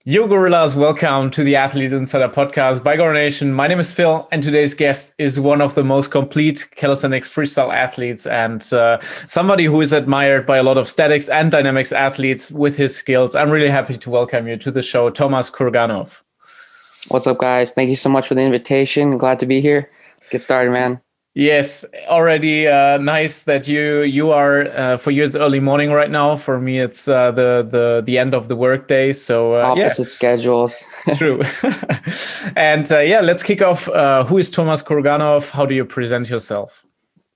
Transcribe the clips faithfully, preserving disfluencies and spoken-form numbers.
Yo, gorillas, welcome to the Athlete Insider podcast by Gorilla Nation. My name is Phil, and today's guest is one of the most complete calisthenics freestyle athletes and uh, somebody who is admired by a lot of statics and dynamics athletes with his skills. I'm really happy to welcome you to the show, Tomas Kurganov. What's up, guys? Thank you so much for the invitation. Glad to be here. Get started, man. Yes, already uh, nice that you you are uh, for you it's early morning right now. For me, it's uh, the the the end of the workday. So uh, opposite yeah. schedules. True. And uh, yeah, let's kick off. Uh, who is Tomas Kurganov? How do you present yourself?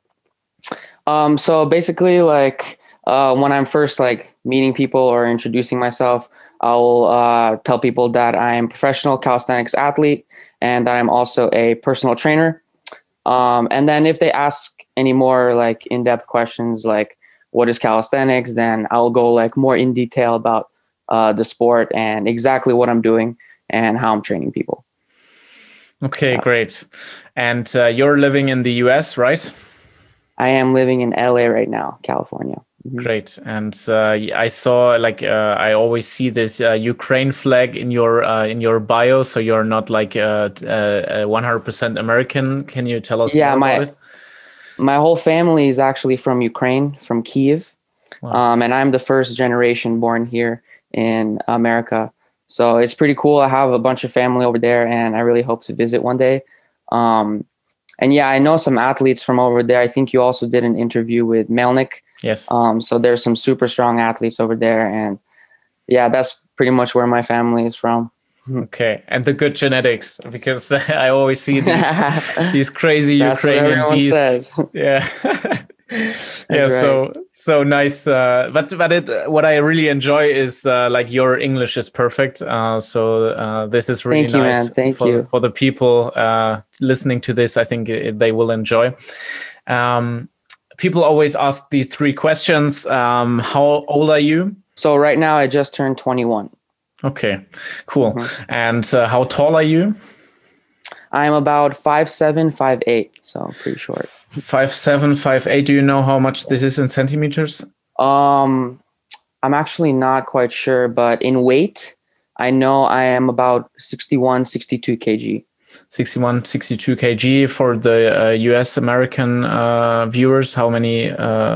Um, so basically, like uh, when I'm first like meeting people or introducing myself, I'll uh, tell people that I'm a professional calisthenics athlete and that I'm also a personal trainer. Um, and then if they ask any more like in-depth questions, like what is calisthenics, then I'll go like more in detail about uh, the sport and exactly what I'm doing and how I'm training people. Okay, yeah. Great. And uh, you're living in the U S, right? I am living in L A right now, California. Mm-hmm. Great. And uh, I saw like uh, I always see this uh, Ukraine flag in your uh, in your bio. So you're not like uh, uh, one hundred percent American. Can you tell us yeah, more my, about it? My whole family is actually from Ukraine, from Kyiv. Wow. Um, and I'm the first generation born here in America. So it's pretty cool. I have a bunch of family over there and I really hope to visit one day. Um, and yeah, I know some athletes from over there. I think you also did an interview with Melnik. Yes. Um, so there's some super strong athletes over there. And yeah, that's pretty much where my family is from. Okay. And the good genetics, because I always see these, these crazy that's Ukrainian what everyone beasts. Says. Yeah. yeah. Right. So, so nice. Uh, but, but it, what I really enjoy is uh, like your English is perfect. Uh, so uh, this is really Thank you, nice man. Thank for, you. for the people uh, listening to this. I think it, they will enjoy. Um, People always ask these three questions. Um, how old are you? So right now I just turned twenty-one. Okay, cool. Mm-hmm. And uh, how tall are you? I'm about five seven, five eight, so pretty short. five seven, five eight. Do you know how much this is in centimeters? Um, I'm actually not quite sure, but in weight, I know I am about sixty-one, sixty-two kilograms. sixty-one, sixty-two kilograms for the uh, U S American uh, viewers. How many,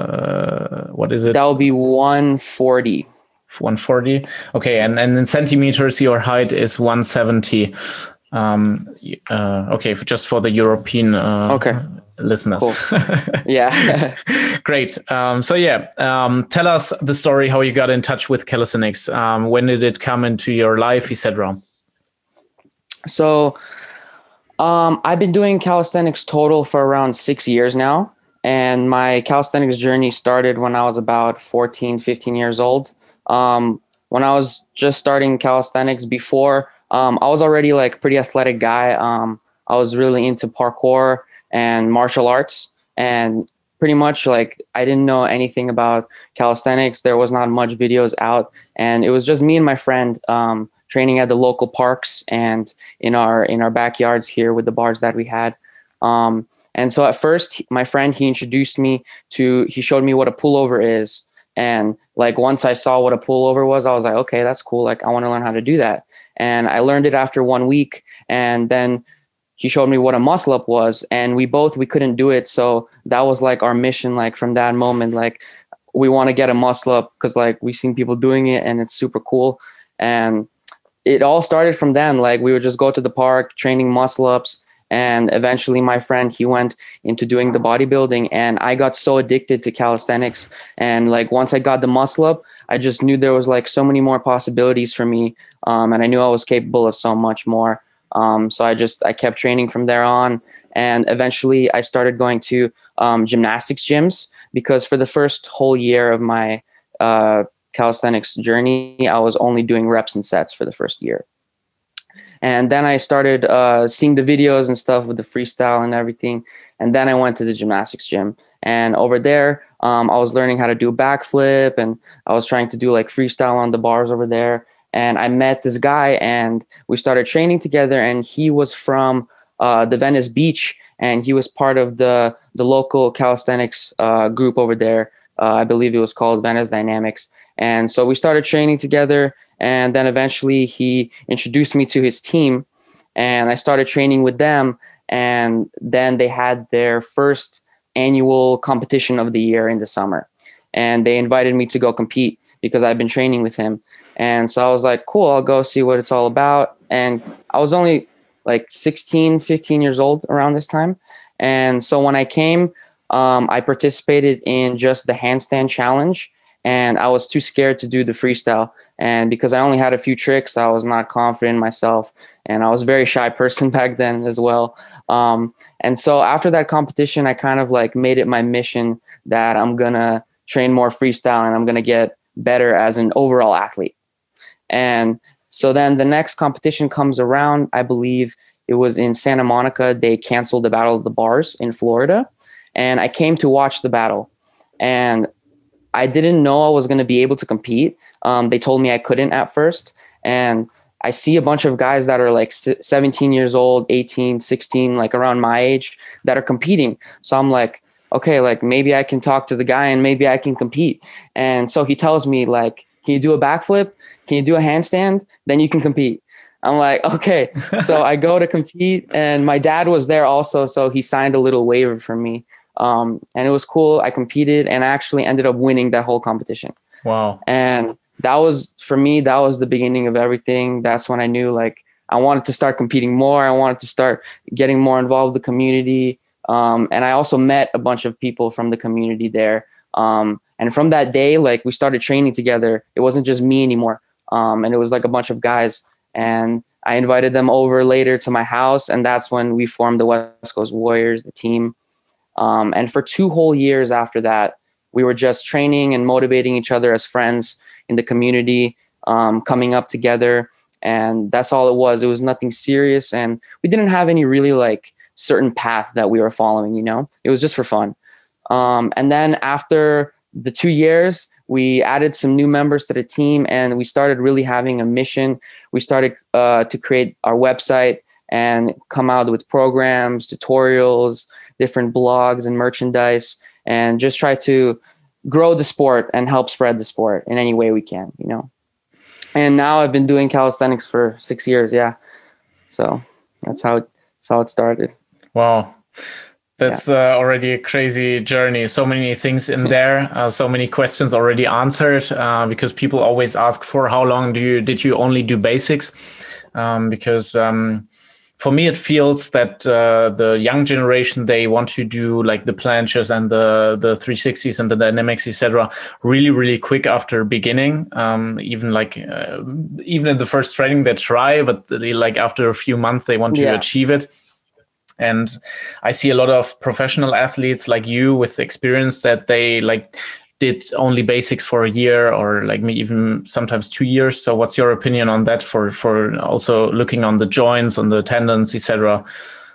uh, what is it? That will be one forty. one forty. Okay. And, and in centimeters, your height is one seventy. Um, uh, okay. Just for the European uh, okay. listeners. Cool. Yeah. Great. Um, so yeah, um, tell us the story, how you got in touch with calisthenics. Um, when did it come into your life, et cetera? So, Um, I've been doing calisthenics total for around six years now. And my calisthenics journey started when I was about fourteen, fifteen years old. Um, when I was just starting calisthenics before, um, I was already like a pretty athletic guy. Um, I was really into parkour and martial arts, and pretty much like I didn't know anything about calisthenics. There was not much videos out, and it was just me and my friend, um, training at the local parks and in our in our backyards here with the bars that we had. Um, and so at first, my friend, he introduced me to, he showed me what a pullover is. And like once I saw what a pullover was, I was like, okay, that's cool. Like I want to learn how to do that. And I learned it after one week. And then he showed me what a muscle up was. And we both, we couldn't do it. So that was like our mission, like from that moment, like we want to get a muscle up because like we've seen people doing it and it's super cool. And it all started from then. Like we would just go to the park training muscle ups, and eventually my friend, he went into doing the bodybuilding, and I got so addicted to calisthenics. And like once I got the muscle up, I just knew there was like so many more possibilities for me, um, and I knew I was capable of so much more. Um, so I just I kept training from there on, and eventually I started going to um, gymnastics gyms, because for the first whole year of my uh, calisthenics journey, I was only doing reps and sets for the first year. And then I started uh, seeing the videos and stuff with the freestyle and everything. And then I went to the gymnastics gym. And over there, um, I was learning how to do a backflip, and I was trying to do like freestyle on the bars over there. And I met this guy, and we started training together. And he was from uh, the Venice Beach, and he was part of the, the local calisthenics uh, group over there. Uh, I believe it was called Venice Dynamics. And so we started training together. And then eventually he introduced me to his team, and I started training with them. And then they had their first annual competition of the year in the summer. And they invited me to go compete because I've been training with him. And so I was like, cool, I'll go see what it's all about. And I was only like sixteen, fifteen years old around this time. And so when I came, um, I participated in just the handstand challenge, and I was too scared to do the freestyle. And because I only had a few tricks, I was not confident in myself. And I was a very shy person back then as well. Um, and so after that competition, I kind of like made it my mission that I'm going to train more freestyle and I'm going to get better as an overall athlete. And so then the next competition comes around. I believe it was in Santa Monica. They canceled the Battle of the Bars in Florida. And I came to watch the battle. And I didn't know I was going to be able to compete. Um, they told me I couldn't at first. And I see a bunch of guys that are like seventeen years old, eighteen, sixteen, like around my age that are competing. So I'm like, okay, like maybe I can talk to the guy and maybe I can compete. And so he tells me like, can you do a backflip? Can you do a handstand? Then you can compete. I'm like, okay. So I go to compete, and my dad was there also. So he signed a little waiver for me. Um, and it was cool. I competed and actually ended up winning that whole competition. Wow. And that was, for me, that was the beginning of everything. That's when I knew like I wanted to start competing more. I wanted to start getting more involved with the community. Um, and I also met a bunch of people from the community there. Um, and from that day, like we started training together. It wasn't just me anymore. Um, and it was like a bunch of guys. And I invited them over later to my house. And that's when we formed the West Coast Warriors, the team. Um, and for two whole years after that, we were just training and motivating each other as friends in the community, um, coming up together. And that's all it was. It was nothing serious. And we didn't have any really like certain path that we were following, you know, it was just for fun. Um, and then after the two years, we added some new members to the team, and we started really having a mission. We started uh, to create our website and come out with programs, tutorials, different blogs and merchandise, and just try to grow the sport and help spread the sport in any way we can, you know. And now I've been doing calisthenics for six years. Yeah. So that's how it, that's how it started. Wow. That's yeah. uh, already a crazy journey. So many things in there. Uh, so many questions already answered, uh, because people always ask for how long do you, did you only do basics? Um, because um, for me, it feels that uh, the young generation, they want to do like the planches and the, the three sixties and the dynamics, et cetera, really, really quick after beginning. Um, even like, uh, even in the first training they try, but they, like after a few months, they want to yeah. achieve it. And I see a lot of professional athletes like you with experience that they like did only basics for a year or like even sometimes two years. So what's your opinion on that for, for also looking on the joints, on the tendons, et cetera?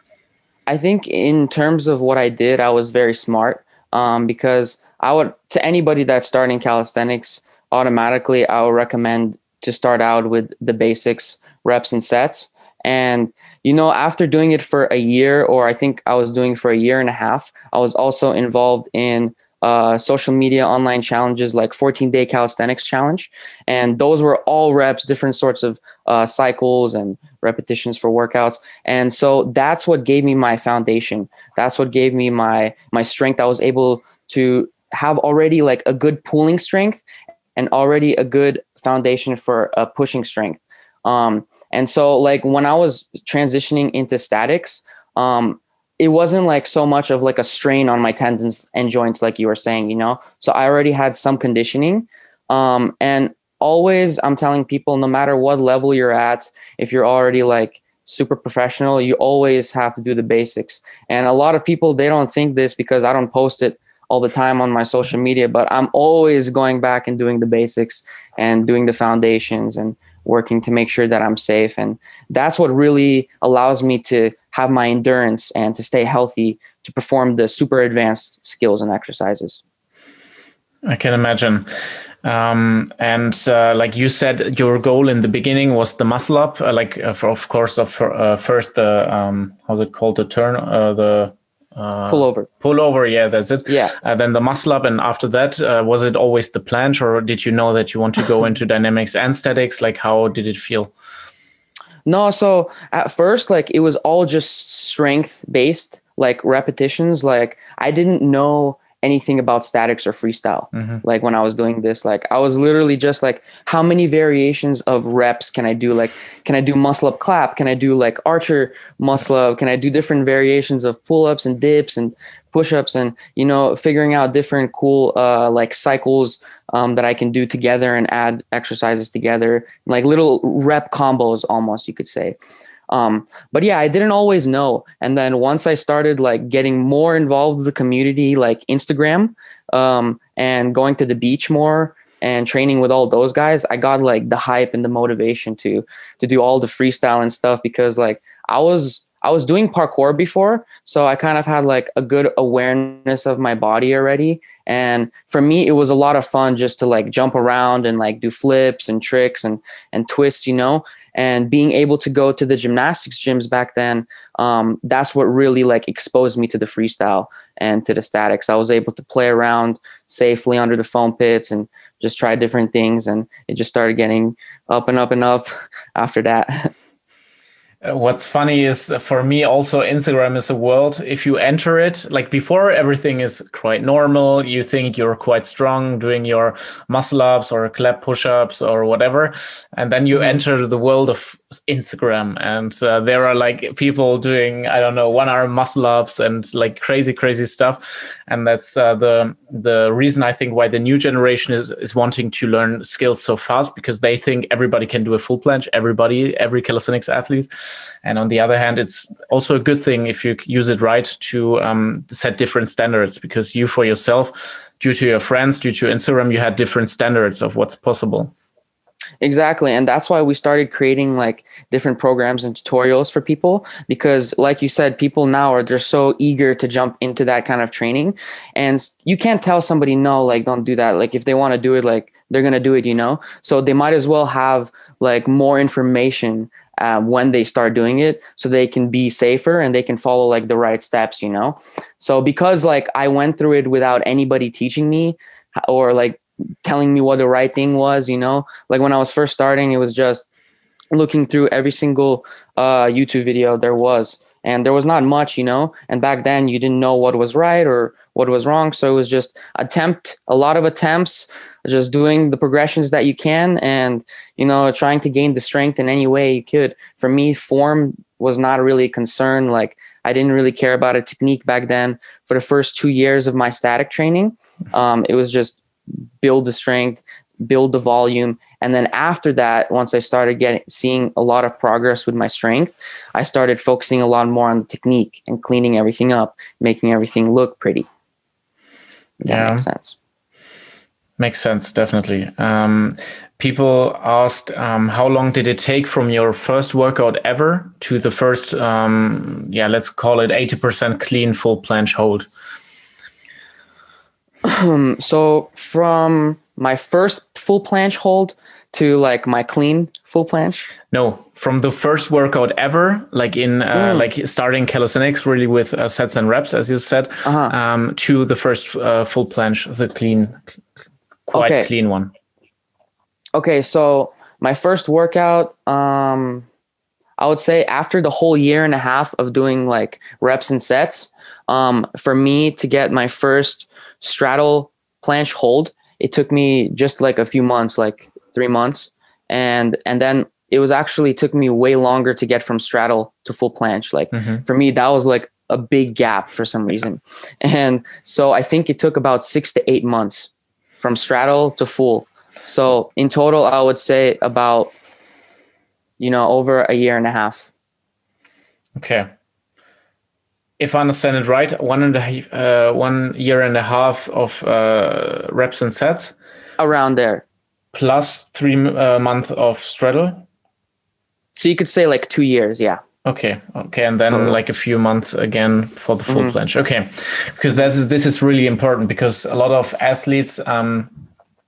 I think in terms of what I did, I was very smart um, because I would, to anybody that's starting calisthenics, automatically, I would recommend to start out with the basics, reps and sets. And, you know, after doing it for a year, or I think I was doing for a year and a half, I was also involved in uh, social media online challenges like fourteen day calisthenics challenge. And those were all reps, different sorts of uh, cycles and repetitions for workouts. And so that's what gave me my foundation. That's what gave me my, my strength. I was able to have already like a good pulling strength and already a good foundation for a pushing strength. Um, and so like when I was transitioning into statics, um, it wasn't like so much of like a strain on my tendons and joints, like you were saying, you know, so I already had some conditioning. Um, and always I'm telling people, no matter what level you're at, if you're already like super professional, you always have to do the basics. And a lot of people, they don't think this because I don't post it all the time on my social media, but I'm always going back and doing the basics and doing the foundations and working to make sure that I'm safe. And that's what really allows me to have my endurance and to stay healthy, to perform the super advanced skills and exercises. I can imagine. Um, and uh, like you said, your goal in the beginning was the muscle up, uh, like uh, for, of course, uh, for, uh, first, the, um, how's it called, the turn, uh, the Uh, pull over. Pull over, yeah, that's it. Yeah. Uh, then the muscle up, and after that, uh, was it always the planche, or did you know that you want to go into dynamics and statics? Like, how did it feel? No, so at first, like it was all just strength based, like repetitions. Like I didn't know anything about statics or freestyle. Mm-hmm. Like when I was doing this, like I was literally just like, how many variations of reps can I do? Like, can I do muscle up clap? Can I do like archer muscle up? Can I do different variations of pull ups and dips and push ups, and, you know, figuring out different cool, uh, like cycles, um, that I can do together and add exercises together, like little rep combos almost, you could say. Um, but yeah, I didn't always know. And then once I started like getting more involved with the community, like Instagram, um, and going to the beach more and training with all those guys, I got like the hype and the motivation to, to do all the freestyle and stuff, because like I was, I was doing parkour before. So I kind of had like a good awareness of my body already. And for me, it was a lot of fun just to like jump around and like do flips and tricks and, and twists, you know. And being able to go to the gymnastics gyms back then, um, that's what really like exposed me to the freestyle and to the statics. I was able to play around safely under the foam pits and just try different things. And it just started getting up and up and up after that. What's funny is, for me also, Instagram is a world. If you enter it, like before, everything is quite normal. You think you're quite strong doing your muscle ups or clap push-ups or whatever. And then you mm-hmm. enter the world of Instagram, and uh, there are like people doing, I don't know, one arm muscle ups and like crazy, crazy stuff. And that's uh, the the reason I think why the new generation is, is wanting to learn skills so fast, because they think everybody can do a full planche, everybody, every calisthenics athlete. And on the other hand, it's also a good thing if you use it right to um, set different standards, because you for yourself, due to your friends, due to Instagram, you had different standards of what's possible. Exactly. And that's why we started creating like different programs and tutorials for people, because like you said, people now are, they're so eager to jump into that kind of training, and you can't tell somebody, no, like don't do that. Like if they want to do it, like they're going to do it, you know? So they might as well have like more information uh, when they start doing it, so they can be safer and they can follow like the right steps, you know? So because like I went through it without anybody teaching me or like telling me what the right thing was, you know, like when I was first starting, it was just looking through every single uh, YouTube video there was, and there was not much, you know, and back then you didn't know what was right or what was wrong. So it was just attempt, a lot of attempts, just doing the progressions that you can and, you know, trying to gain the strength in any way you could. For me, form was not really a concern. Like I didn't really care about a technique back then. For the first two years of my static training, um, it was just build the strength, build the volume. And then after that, once I started getting, seeing a lot of progress with my strength, I started focusing a lot more on the technique and cleaning everything up, making everything look pretty. If yeah. That makes sense. Makes sense, definitely. Um, people asked, um, how long did it take from your first workout ever to the first, um, yeah, let's call it eighty percent clean full planche hold? Um, so from my first full planche hold to like my clean full planche? No, from the first workout ever, like in uh, mm. like starting calisthenics really with uh, sets and reps, as you said, uh-huh. um, to the first uh, full planche, the clean, quite okay. clean one. Okay, so my first workout, um, I would say after the whole year and a half of doing like reps and sets, um, for me to get my first straddle planche hold, it took me just like a few months, like three months. And, and then it was actually took me way longer to get from straddle to full planche. Like mm-hmm. for me, that was like a big gap for some reason. And so I think it took about six to eight months from straddle to full. So in total, I would say about, you know, over a year and a half. Okay. If I understand it right, one and a uh, one year and a half of uh, reps and sets, around there, plus three uh, months of straddle. So you could say like two years, yeah. Okay, okay, and then totally. Like a few months again for the full mm-hmm. planche. Okay, because this is this is really important, because a lot of athletes um,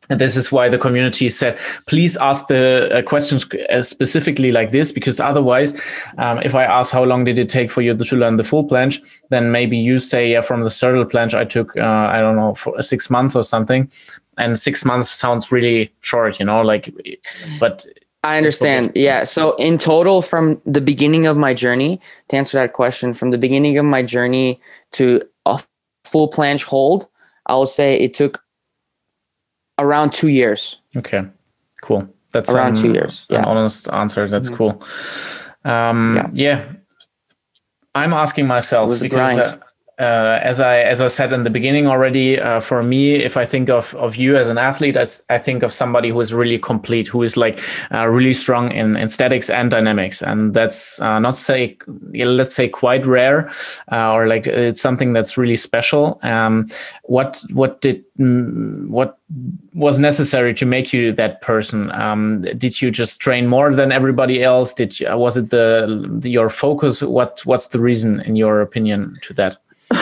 And this is why the community said, please ask the uh, questions uh, specifically like this, because otherwise, um, if I ask how long did it take for you to learn the full planche, then maybe you say, yeah, from the straddle planche, I took, uh, I don't know, for six months or something. And six months sounds really short, you know, like, but. I understand. Yeah. So in total, from the beginning of my journey, to answer that question, from the beginning of my journey to a full planche hold, I will say it took around two years. Okay, cool. That's around um, two years. Yeah. An honest answer. That's mm-hmm. cool. Um, yeah. yeah. I'm asking myself because uh, uh, as I as I said in the beginning already, uh, for me, if I think of of you as an athlete, I, I think of somebody who is really complete, who is like uh, really strong in, in statics and dynamics, and that's uh, not say let's say quite rare, uh, or like it's something that's really special. Um, what what did what was necessary to make you that person? Um, did you just train more than everybody else? Did you, was it the, the your focus? What what's the reason, in your opinion, to that?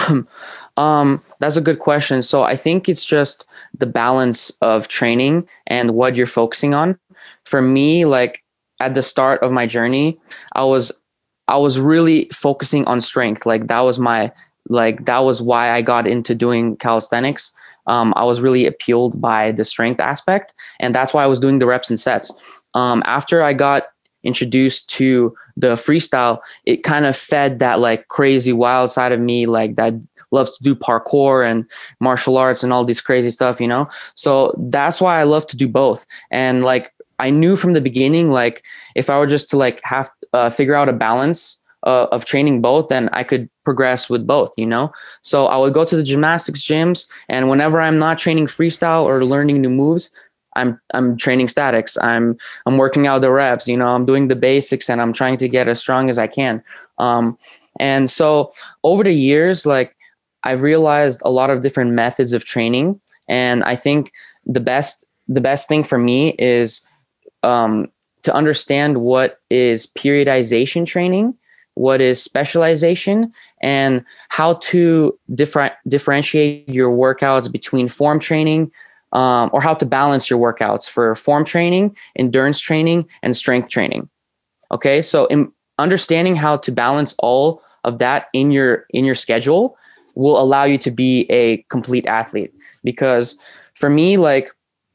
um, that's a good question. So I think it's just the balance of training and what you're focusing on. For me, like at the start of my journey, I was I was really focusing on strength. Like that was my like that was why I got into doing calisthenics. Um, I was really appealed by the strength aspect, and that's why I was doing the reps and sets. Um, after I got introduced to the freestyle, it kind of fed that like crazy wild side of me, like that loves to do parkour and martial arts and all this crazy stuff, you know? So that's why I love to do both. And like, I knew from the beginning, like if I were just to like have uh, figure out a balance uh, of training both, then I could progress with both, you know? So I would go to the gymnastics gyms, and whenever I'm not training freestyle or learning new moves, I'm I'm training statics. I'm I'm working out the reps. You know, I'm doing the basics, and I'm trying to get as strong as I can. Um, and so over the years, like I realized a lot of different methods of training, and I think the best the best thing for me is um, to understand what is periodization training, what is specialization, and how to differ- differentiate your workouts between form training. Um, or how to balance your workouts for form training, endurance training, and strength training. Okay, so in understanding how to balance all of that in your in your schedule will allow you to be a complete athlete. Because for me, like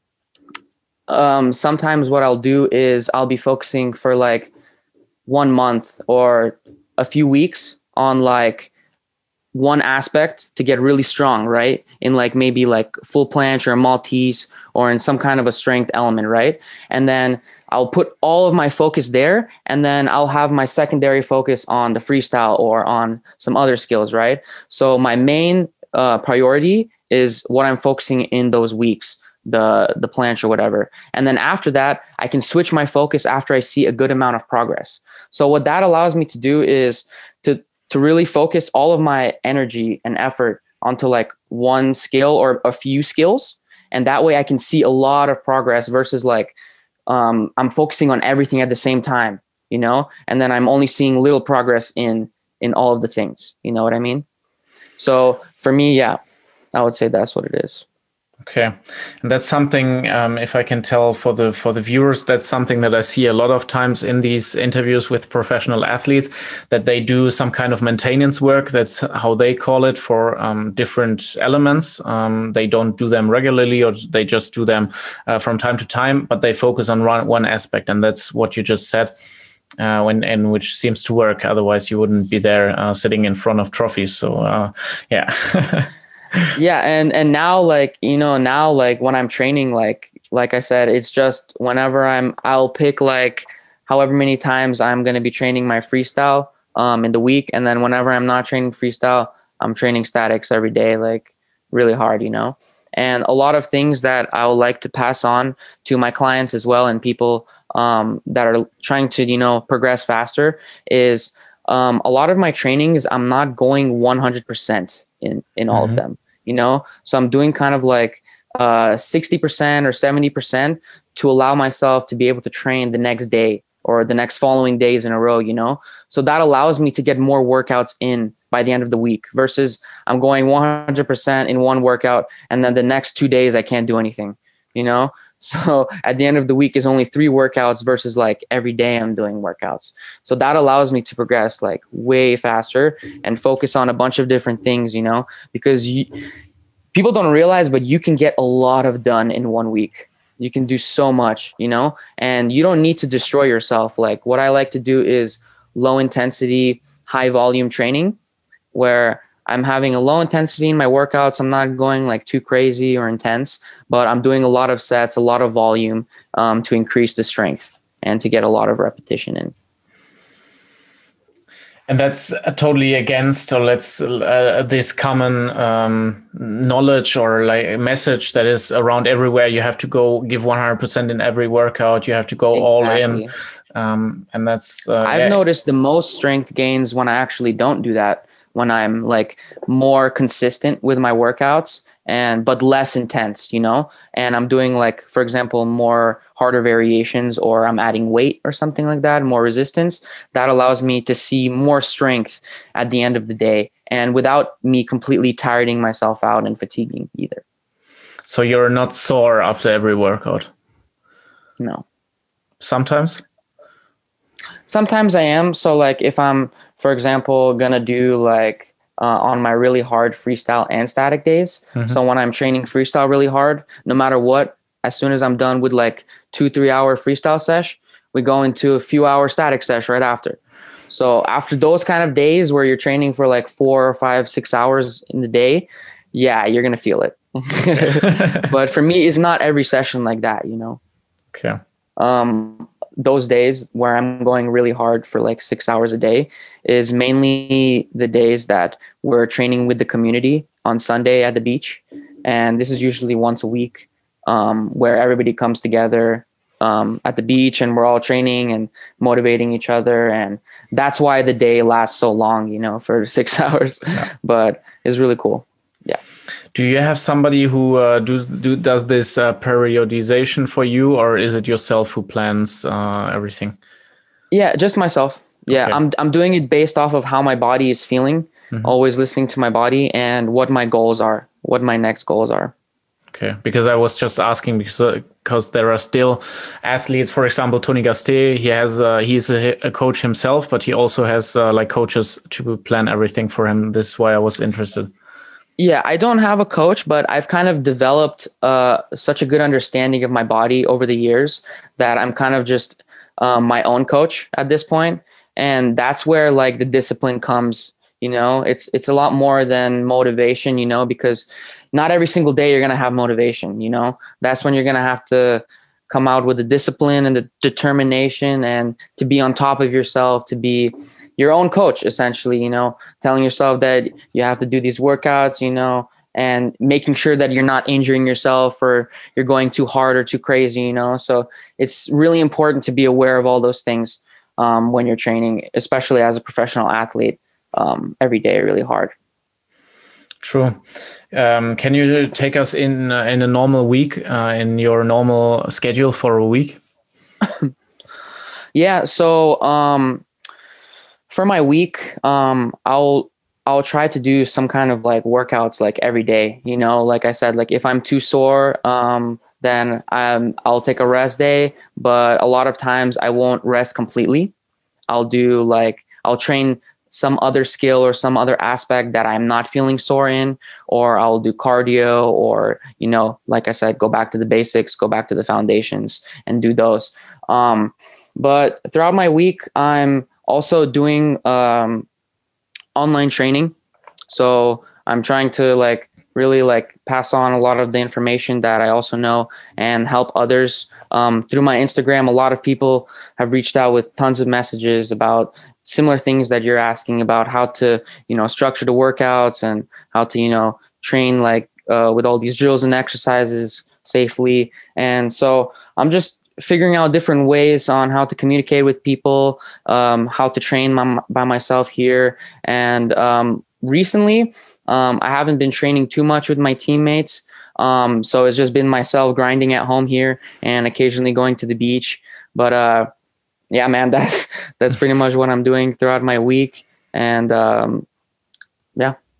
um, sometimes what I'll do is I'll be focusing for like one month or a few weeks on like one aspect to get really strong, right? In like maybe like full planche or Maltese or in some kind of a strength element, right? And then I'll put all of my focus there, and then I'll have my secondary focus on the freestyle or on some other skills, right? So my main uh, priority is what I'm focusing in those weeks, the the planche or whatever. And then after that, I can switch my focus after I see a good amount of progress. So what that allows me to do is to to really focus all of my energy and effort onto like one skill or a few skills. And that way I can see a lot of progress versus like, um, I'm focusing on everything at the same time, you know, and then I'm only seeing little progress in, in all of the things, you know what I mean? So for me, yeah, I would say that's what it is. Okay, and that's something, um, if I can tell for the for the viewers, that's something that I see a lot of times in these interviews with professional athletes, that they do some kind of maintenance work. That's how they call it, for um, different elements. Um, they don't do them regularly, or they just do them uh, from time to time, but they focus on one, one aspect, and that's what you just said. Uh, when and which seems to work. Otherwise, you wouldn't be there uh, sitting in front of trophies. So, uh, yeah. Yeah. And, and now like, you know, now like when I'm training, like, like I said, it's just whenever I'm, I'll pick like however many times I'm going to be training my freestyle um, in the week. And then whenever I'm not training freestyle, I'm training statics every day, like really hard, you know, and a lot of things that I would like to pass on to my clients as well. And people um, that are trying to, you know, progress faster is um, a lot of my trainings, I'm not going one hundred percent in, in all mm-hmm. of them. You know, so I'm doing kind of like uh, sixty percent or seventy percent to allow myself to be able to train the next day or the next following days in a row, you know, so that allows me to get more workouts in by the end of the week versus I'm going one hundred percent in one workout and then the next two days I can't do anything. you know? So at the end of the week is only three workouts versus like every day I'm doing workouts. So that allows me to progress like way faster and focus on a bunch of different things, you know, because you, people don't realize, but you can get a lot of done in one week. You can do so much, you know, and you don't need to destroy yourself. Like what I like to do is low intensity, high volume training where I'm having a low intensity in my workouts. I'm not going like too crazy or intense, but I'm doing a lot of sets, a lot of volume um, to increase the strength and to get a lot of repetition in. And that's totally against, or let's uh, this common um, knowledge or like a message that is around everywhere. You have to go give one hundred percent in every workout. You have to go all in. Um, and that's uh, I've yeah. noticed the most strength gains when I actually don't do that. When I'm like more consistent with my workouts and but less intense, you know, and I'm doing like, for example, more harder variations, or I'm adding weight or something like that, more resistance, that allows me to see more strength at the end of the day and without me completely tiring myself out and fatiguing either. So you're not sore after every workout? No. Sometimes? Sometimes I am. So like if I'm, for example, gonna do like uh, on my really hard freestyle and static days. Mm-hmm. So when I'm training freestyle really hard, no matter what, as soon as I'm done with like two, three hour freestyle sesh, we go into a few hour static sesh right after. So after those kind of days where you're training for like four or five, six hours in the day, yeah, you're going to feel it. But for me, it's not every session like that, you know? Okay. Um, those days where I'm going really hard for like six hours a day is mainly the days that we're training with the community on Sunday at the beach. And this is usually once a week, um, where everybody comes together um, at the beach and we're all training and motivating each other. And that's why the day lasts so long, you know, for six hours, yeah. But it's really cool. Yeah. Do you have somebody who uh, do, do, does this uh, periodization for you, or is it yourself who plans uh, everything? Yeah, just myself. Yeah, okay. I'm I'm doing it based off of how my body is feeling, mm-hmm. always listening to my body and what my goals are, what my next goals are. Okay, because I was just asking because uh, because there are still athletes, for example, Tony Gastet, he has uh, he's a, a coach himself, but he also has uh, like coaches to plan everything for him. This is why I was interested. Yeah, I don't have a coach, but I've kind of developed uh, such a good understanding of my body over the years that I'm kind of just um, my own coach at this point. And that's where like the discipline comes, you know, it's, it's a lot more than motivation, you know, because not every single day you're going to have motivation, you know, that's when you're going to have to come out with the discipline and the determination and to be on top of yourself, to be your own coach, essentially, you know, telling yourself that you have to do these workouts, you know, and making sure that you're not injuring yourself or you're going too hard or too crazy, you know. So it's really important to be aware of all those things um, when you're training, especially as a professional athlete, um, every day, really hard. True. Um, can you take us in uh, in a normal week, uh, in your normal schedule for a week? Yeah. So um, for my week, um, I'll I'll try to do some kind of like workouts like every day. You know, like I said, like if I'm too sore, um, then I'm I'll take a rest day. But a lot of times I won't rest completely. I'll do like I'll train some other skill or some other aspect that I'm not feeling sore in, or I'll do cardio, or, you know, like I said, go back to the basics, go back to the foundations and do those. Um, but throughout my week, I'm also doing um, online training. So I'm trying to like really like pass on a lot of the information that I also know and help others. Um, through my Instagram, a lot of people have reached out with tons of messages about similar things that you're asking about, how to, you know, structure the workouts and how to, you know, train like uh, with all these drills and exercises safely. And so I'm just figuring out different ways on how to communicate with people, um, how to train my, by myself here. And um, recently, um, I haven't been training too much with my teammates. Um, so it's just been myself grinding at home here and occasionally going to the beach. But uh, yeah, man, that's that's pretty much what I'm doing throughout my week. And um, yeah.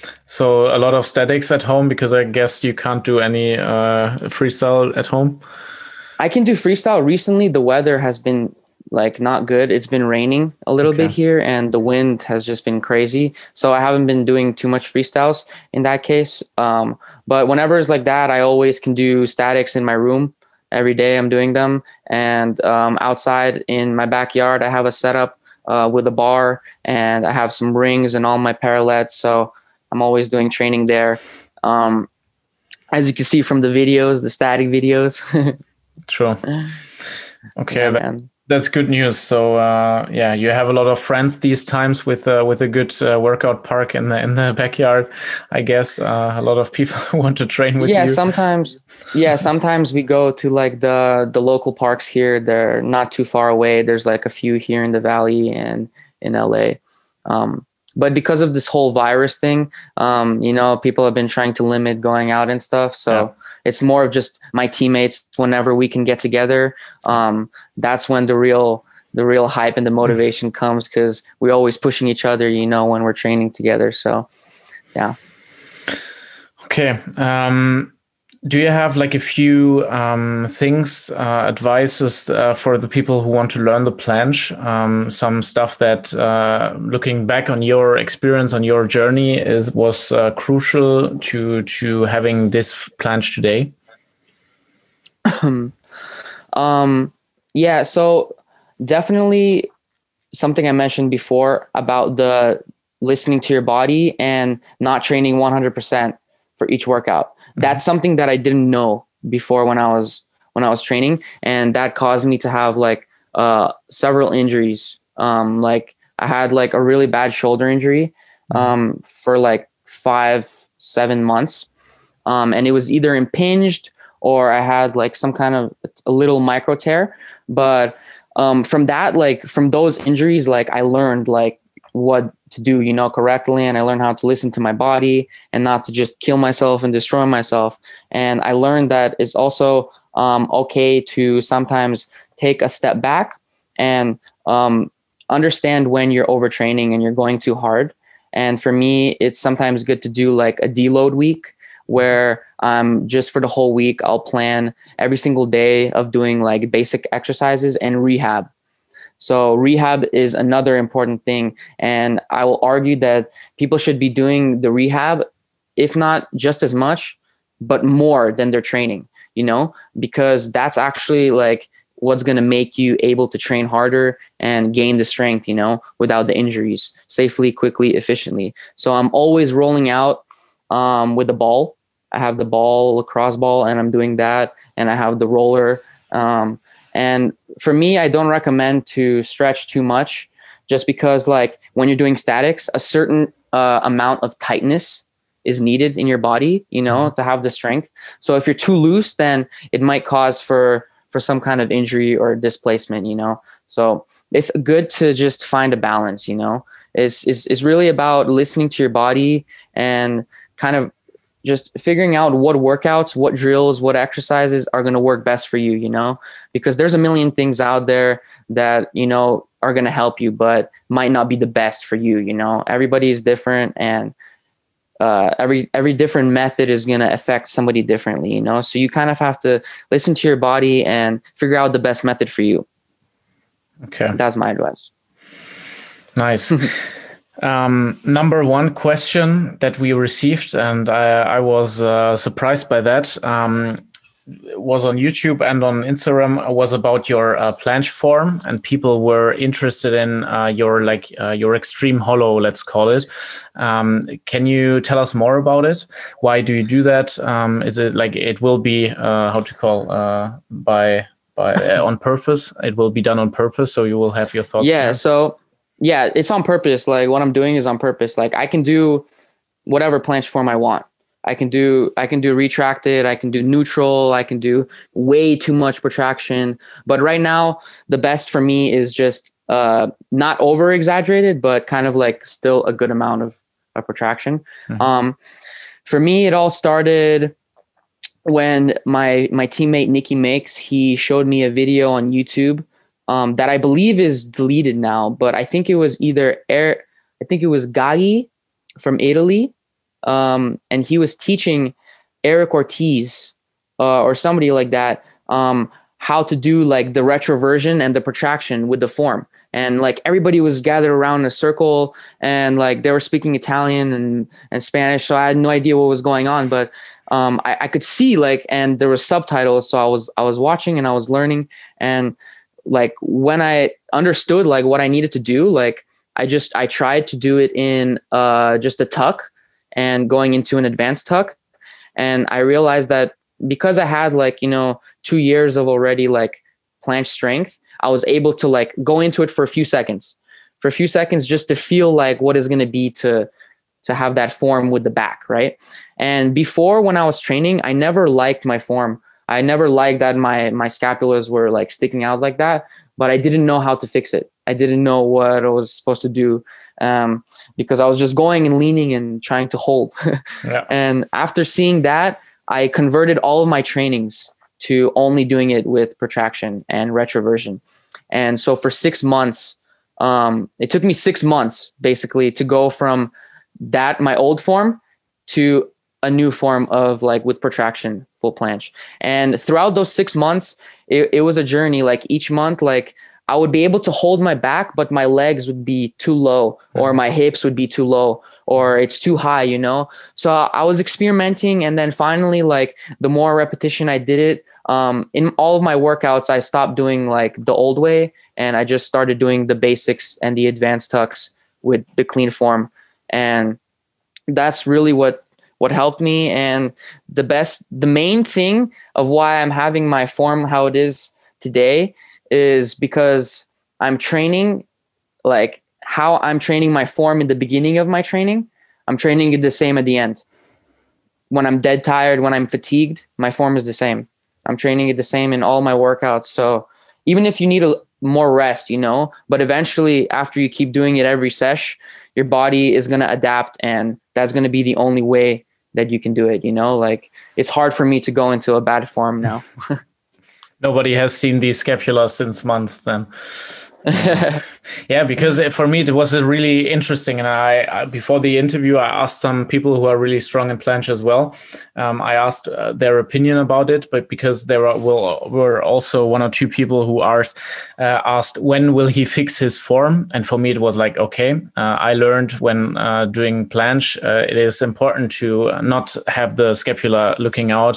So a lot of statics at home, because I guess you can't do any uh, freestyle at home. I can do freestyle. Recently, the weather has been like not good. It's been raining a little Okay. bit here, and the wind has just been crazy. So I haven't been doing too much freestyles in that case. Um, but whenever it's like that, I always can do statics in my room. Every day I'm doing them, and um, outside in my backyard, I have a setup uh, with a bar, and I have some rings and all my parallettes. So I'm always doing training there. Um, as you can see from the videos, the static videos. Sure. Okay, Yeah, that, man. that's good news. So uh, yeah, you have a lot of friends these times with uh, with a good uh, workout park in the in the backyard. I guess uh, a lot of people want to train with Yeah, you. sometimes. Yeah, sometimes we go to like the the local parks here. They're not too far away. There's like a few here in the valley and in L A. Um, but because of this whole virus thing, um, you know, people have been trying to limit going out and stuff. So Yeah. it's more of just my teammates. Whenever we can get together, um, that's when the real the real hype and the motivation comes, because we're always pushing each other, you know, when we're training together. So yeah. Okay. Um, do you have like a few um, things, uh, advices uh, for the people who want to learn the planche? Um, some stuff that, uh, looking back on your experience, on your journey, is was uh, crucial to to having this planche today? um, yeah. So definitely something I mentioned before about the listening to your body and not training one hundred percent for each workout. That's something that I didn't know before when I was when I was training, and that caused me to have like uh, several injuries. Um, like I had like a really bad shoulder injury um, for like five, seven months, um, and it was either impinged or I had like some kind of a little micro tear. But um, from that, like from those injuries, like I learned like what to do, you know, correctly. And I learned how to listen to my body and not to just kill myself and destroy myself. And I learned that it's also um, okay to sometimes take a step back and um, understand when you're overtraining and you're going too hard. And for me, it's sometimes good to do like a deload week where um, just for the whole week, I'll plan every single day of doing like basic exercises and rehab. So rehab is another important thing. And I will argue that people should be doing the rehab, if not just as much, but more than their training, you know, because that's actually like what's going to make you able to train harder and gain the strength, you know, without the injuries, safely, quickly, efficiently. So I'm always rolling out um, with the ball. I have the ball, lacrosse ball, and I'm doing that. And I have the roller. Um, and for me, I don't recommend to stretch too much, just because like when you're doing statics, a certain uh, amount of tightness is needed in your body, you know, to have the strength. So if you're too loose, then it might cause for for some kind of injury or displacement, you know. So it's good to just find a balance, you know. It's it's, it's really about listening to your body and kind of just figuring out what workouts, what drills, what exercises are going to work best for you, you know, because there's a million things out there that, you know, are going to help you, but might not be the best for you. You know, everybody is different, and uh, every, every different method is going to affect somebody differently, you know, so you kind of have to listen to your body and figure out the best method for you. Okay. That's my advice. Nice. Um, number one question that we received, and I, I was uh, surprised by that, um, was on YouTube and on Instagram, was about your uh, planche form, and people were interested in uh, your like uh, your extreme hollow, let's call it. Um, can you tell us more about it? Why do you do that? Um, is it like it will be uh, how to call uh, by by uh, on purpose? It will be done on purpose, so you will have your thoughts. Yeah. There. So. Yeah, it's on purpose. Like what I'm doing is on purpose. Like I can do whatever planche form I want. I can do, I can do retracted. I can do neutral. I can do way too much protraction. But right now, the best for me is just uh, not over exaggerated, but kind of like still a good amount of, of protraction. Mm-hmm. Um, for me, it all started when my, my teammate, Nicky Makes, he showed me a video on YouTube Um, that I believe is deleted now, but I think it was either Air, I think it was Gaghi from Italy. um, and he was teaching Eric Ortiz uh, or somebody like that um, how to do like the retroversion and the protraction with the form. And like everybody was gathered around in a circle, and like they were speaking Italian and, and Spanish. So I had no idea what was going on, but um, I, I could see like, and there was subtitles. So I was, I was watching and I was learning. And like, when I understood like what I needed to do, like I just, I tried to do it in uh, just a tuck and going into an advanced tuck. And I realized that because I had like, you know, two years of already like planche strength, I was able to like go into it for a few seconds, for a few seconds, just to feel like what is going to be to, to have that form with the back. Right. And before, when I was training, I never liked my form. I never liked that my, my scapulars were like sticking out like that, but I didn't know how to fix it. I didn't know what I was supposed to do um, because I was just going and leaning and trying to hold. Yeah. And after seeing that, I converted all of my trainings to only doing it with protraction and retroversion. And so for six months, um, it took me six months basically to go from that, my old form, to a new form of like with protraction, full planche. And throughout those six months, it, it was a journey. Like each month, like I would be able to hold my back, but my legs would be too low, or my hips would be too low, or it's too high, you know? So I was experimenting. And then finally, like the more repetition I did it, um, in all of my workouts, I stopped doing like the old way. And I just started doing the basics and the advanced tucks with the clean form. And that's really what, what helped me. And the best, the main thing of why I'm having my form how it is today is because I'm training, like how I'm training my form in the beginning of my training, I'm training it the same at the end. When I'm dead tired, when I'm fatigued, my form is the same. I'm training it the same in all my workouts. So even if you need a more rest, you know, but eventually after you keep doing it every sesh, your body is going to adapt, and that's going to be the only way that you can do it. You know, like it's hard for me to go into a bad form now. Nobody has seen the scapula since months then. Yeah. Yeah, because for me it was a really interesting, and I, I before the interview I asked some people who are really strong in planche as well. Um, I asked uh, their opinion about it, but because there are, will, were also one or two people who are uh, asked when will he fix his form, and for me it was like, okay, uh, I learned when uh, doing planche uh, it is important to not have the scapula looking out.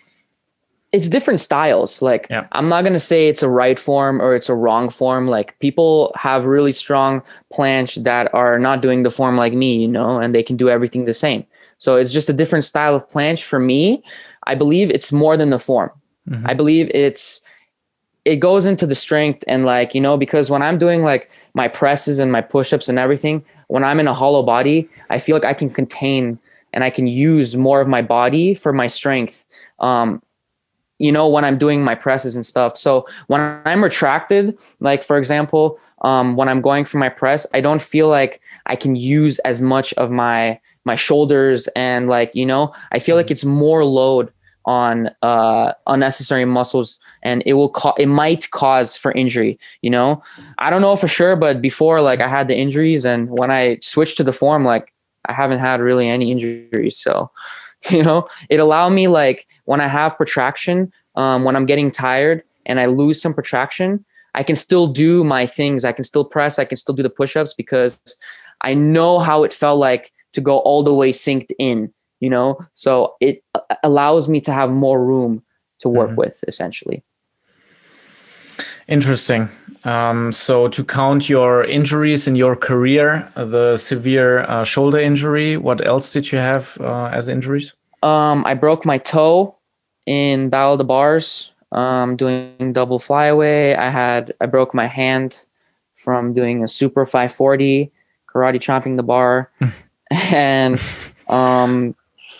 It's different styles. Like, yeah. I'm not going to say it's a right form or it's a wrong form. Like, people have really strong planche that are not doing the form like me, you know, and they can do everything the same. So it's just a different style of planche. For me, I believe it's more than the form. Mm-hmm. I believe it's, it goes into the strength, and like, you know, because when I'm doing like my presses and my push-ups and everything, when I'm in a hollow body, I feel like I can contain and I can use more of my body for my strength. Um, you know, when I'm doing my presses and stuff. So when I'm retracted, like for example, um, when I'm going for my press, I don't feel like I can use as much of my, my shoulders, and like, you know, I feel like it's more load on uh, unnecessary muscles, and it will, co- it might cause for injury, you know, I don't know for sure, but before, like I had the injuries, and when I switched to the form, like I haven't had really any injuries. So, you know, it allowed me, like when I have protraction, um, when I'm getting tired and I lose some protraction, I can still do my things. I can still press. I can still do the push-ups because I know how it felt like to go all the way synced in, you know, so it allows me to have more room to work mm-hmm. with, essentially. Interesting. Um, so to count your injuries in your career, uh, the severe uh, shoulder injury, what else did you have uh, as injuries? Um, I broke my toe in Battle of the Bars, um, doing double flyaway. I had, I broke my hand from doing a super five forty, karate chopping the bar. and um,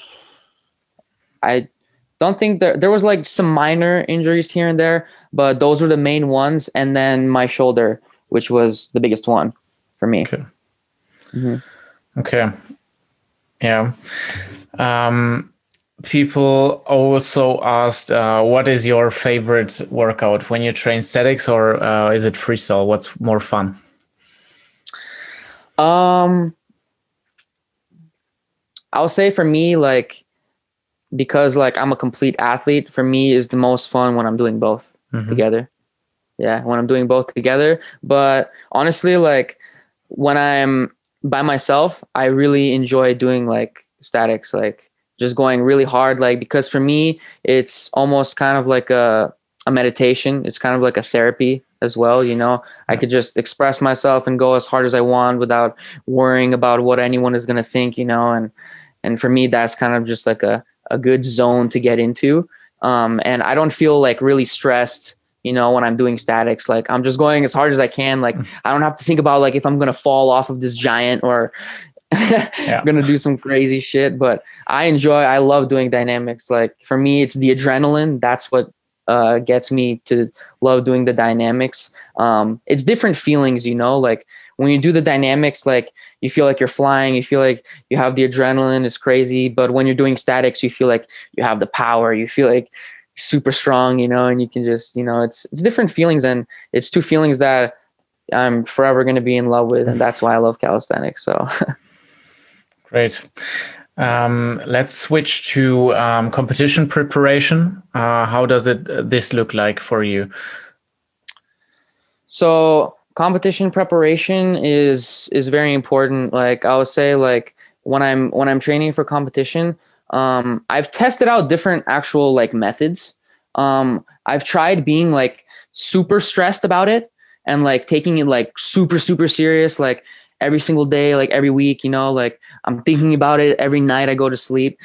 I don't think there, there was like some minor injuries here and there, but those were the main ones. And then my shoulder, which was the biggest one for me. Okay. Mm-hmm. Okay. Yeah. Um, people also asked, uh, what is your favorite workout when you train statics, or uh, is it freestyle? What's more fun? Um, I'll say for me, like, because like I'm a complete athlete, for me is the most fun when I'm doing both mm-hmm. together. Yeah, when I'm doing both together. But honestly, like when I'm by myself, I really enjoy doing like statics, like just going really hard. Like, because for me, it's almost kind of like a, a meditation. It's kind of like a therapy as well. You know, I could just express myself and go as hard as I want without worrying about what anyone is going to think, you know, and, and for me, that's kind of just like a, a good zone to get into. Um, and I don't feel like really stressed, you know, when I'm doing statics. Like I'm just going as hard as I can. Like I don't have to think about like if I'm going to fall off of this giant or yeah. I'm going to do some crazy shit. But I enjoy, I love doing dynamics. Like for me, it's the adrenaline. That's what uh, gets me to love doing the dynamics. Um, it's different feelings, you know, like when you do the dynamics, like you feel like you're flying, you feel like you have the adrenaline, it's crazy. But when you're doing statics, you feel like you have the power, you feel like super strong, you know, and you can just, you know, it's it's different feelings, and it's two feelings that I'm forever going to be in love with, and that's why I love calisthenics. So great. Um, let's switch to um, competition preparation. Uh, how does it this look like for you? So competition preparation is is very important. Like I would say, like when I'm when I'm training for competition, Um, I've tested out different actual like methods. Um, I've tried being like super stressed about it and like taking it like super, super serious, like every single day, like every week, you know, like I'm thinking about it every night I go to sleep.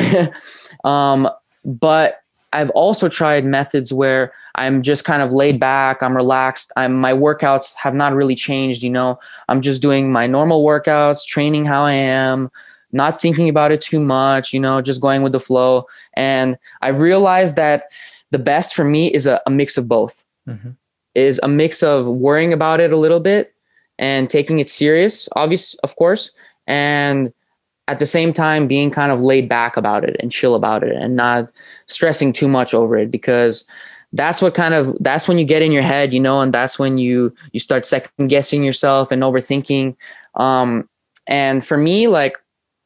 um, but I've also tried methods where I'm just kind of laid back, I'm relaxed. I'm my workouts have not really changed, you know, I'm just doing my normal workouts, training how I am, not thinking about it too much, you know, just going with the flow. And I realized that the best for me is a, a mix of both. Mm-hmm. Is a mix of worrying about it a little bit and taking it serious, obvious, of course, and at the same time being kind of laid back about it and chill about it and not stressing too much over it, because that's what kind of, that's when you get in your head, you know, and that's when you, you start second guessing yourself and overthinking. Um, and for me, like,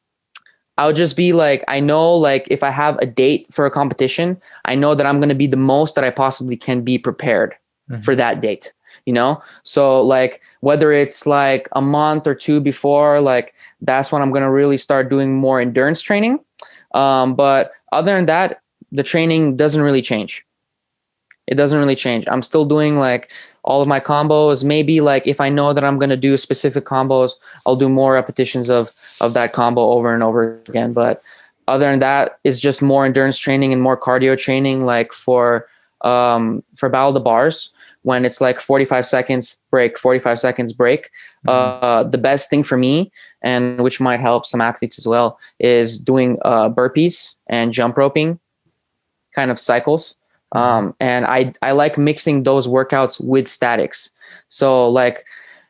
I'll just be like, I know, like if I have a date for a competition, I know that I'm going to be the most that I possibly can be prepared mm-hmm. for that date, you know? So like, whether it's like a month or two before, like that's when I'm going to really start doing more endurance training. Um, but other than that, the training doesn't really change. It doesn't really change. I'm still doing like all of my combos. Maybe like if I know that I'm going to do specific combos, I'll do more repetitions of, of that combo over and over again. But other than that, it's just more endurance training and more cardio training. Like for, um, for Battle of the Bars, when it's like forty-five seconds break, forty-five seconds break, mm-hmm. uh, the best thing for me, and which might help some athletes as well, is doing uh, burpees and jump roping kind of cycles. Um, and I, I like mixing those workouts with statics. So like,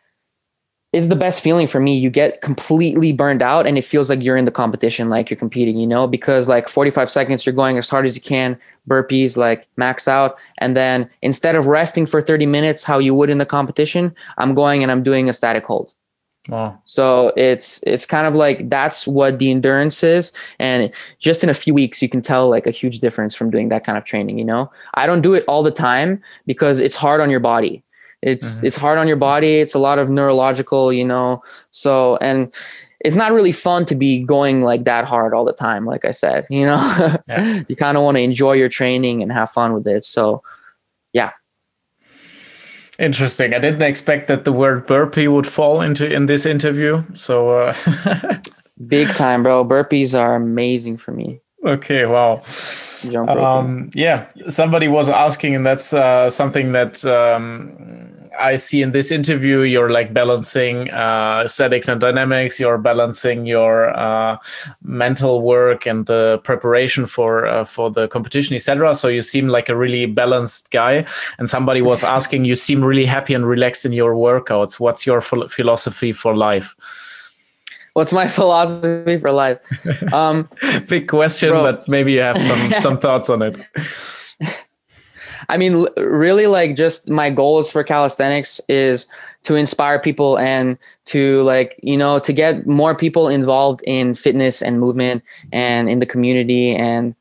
it's the best feeling for me. You get completely burned out and it feels like you're in the competition, like you're competing, you know, because like forty-five seconds, you're going as hard as you can, burpees, like max out. And then instead of resting for thirty minutes, how you would in the competition, I'm going and I'm doing a static hold. Wow. So it's, it's kind of like, that's what the endurance is. And just in a few weeks, you can tell like a huge difference from doing that kind of training. You know, I don't do it all the time because it's hard on your body. It's, mm-hmm. it's hard on your body. It's a lot of neurological, you know, so, and it's not really fun to be going like that hard all the time. Like I said, you know, yeah. You kind of want to enjoy your training and have fun with it. So yeah. Interesting. I didn't expect that the word burpee would fall into in this interview. So uh... big time, bro. Burpees are amazing for me. Okay. Wow. Jump um, yeah. Somebody was asking, and that's uh, something that um, I see in this interview. You're like balancing uh, statics and dynamics. You're balancing your uh, mental work and the preparation for uh, for the competition, et cetera. So you seem like a really balanced guy. And somebody was asking, you seem really happy and relaxed in your workouts. What's your ph- philosophy for life? What's my philosophy for life? Um, Big question, bro. But maybe you have some some thoughts on it. I mean, really, like, just my goals for calisthenics is to inspire people and to, like, you know, to get more people involved in fitness and movement and in the community, and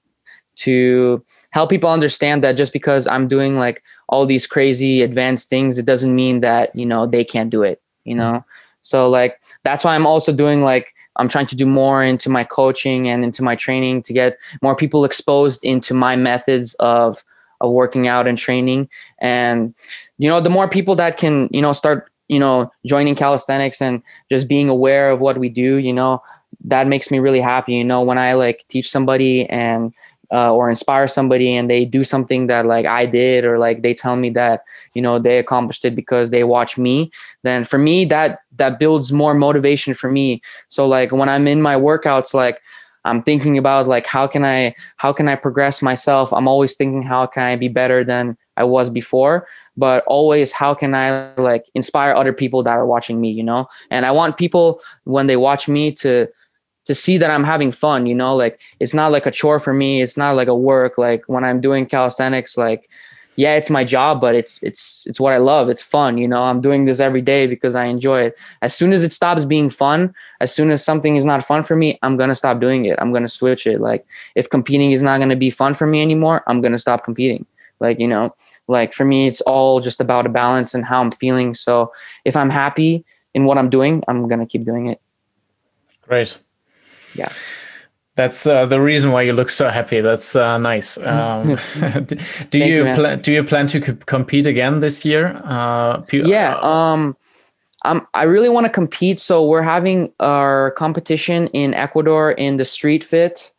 to help people understand that just because I'm doing like all these crazy advanced things, it doesn't mean that, you know, they can't do it, you know? Mm-hmm. So like, that's why I'm also doing like, I'm trying to do more into my coaching and into my training to get more people exposed into my methods of, of working out and training. And, you know, the more people that can, you know, start, you know, joining calisthenics and just being aware of what we do, you know, that makes me really happy. You know, when I like teach somebody and, uh, or inspire somebody and they do something that like I did, or like they tell me that, you know, they accomplished it because they watch me, then for me, that, that builds more motivation for me. So like when I'm in my workouts, like I'm thinking about like, how can I, how can I progress myself? I'm always thinking, how can I be better than I was before? But always, how can I like inspire other people that are watching me, you know? And I want people, when they watch me, to, to see that I'm having fun, you know, like it's not like a chore for me. It's not like a work. Like when I'm doing calisthenics, like, yeah, it's my job, but it's, it's, it's what I love. It's fun. You know, I'm doing this every day because I enjoy it. As soon as it stops being fun, as soon as something is not fun for me, I'm going to stop doing it. I'm going to switch it. Like if competing is not going to be fun for me anymore, I'm going to stop competing. Like, you know, like for me, it's all just about a balance and how I'm feeling. So if I'm happy in what I'm doing, I'm going to keep doing it. Great. Yeah. That's uh, the reason why you look so happy. That's uh, nice. Um, do you, you plan? Do you plan to c- compete again this year? Uh, yeah. Um, I'm, I really want to compete. So we're having our competition in Ecuador in the Street Fit,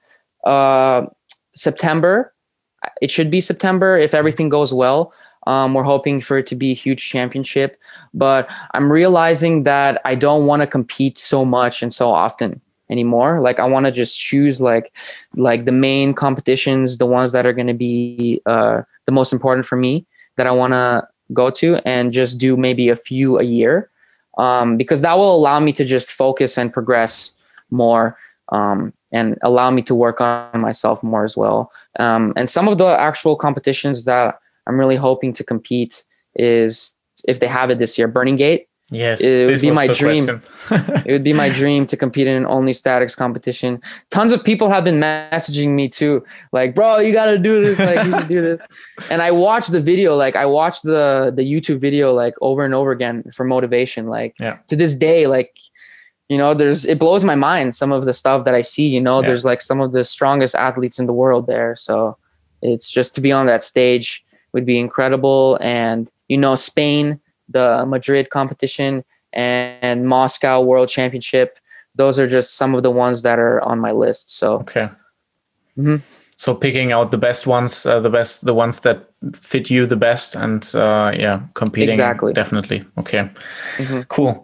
uh, September. It should be September if everything goes well. Um, we're hoping for it to be a huge championship, but I'm realizing that I don't want to compete so much and so often anymore. Like I want to just choose like, like the main competitions, the ones that are going to be uh, the most important for me that I want to go to, and just do maybe a few a year, um, because that will allow me to just focus and progress more, um, and allow me to work on myself more as well. Um, and some of the actual competitions that I'm really hoping to compete is, if they have it this year, Burning Gate. Yes, it would be my dream. It would be my dream to compete in an only statics competition. Tons of people have been messaging me too, like, bro, you got to do this. Like, you should do this. And I watched the video, like I watched the, the YouTube video, like over and over again for motivation. Like yeah. To this day, like, you know, there's, it blows my mind. Some of the stuff that I see, you know, yeah. There's like some of the strongest athletes in the world there. So it's just to be on that stage would be incredible. And, you know, Spain, the Madrid competition, and Moscow World Championship. Those are just some of the ones that are on my list. So, okay. Mm-hmm. So picking out the best ones, uh, the best, the ones that fit you the best, and uh, yeah, competing. Exactly. Definitely. Okay. Mm-hmm. Cool.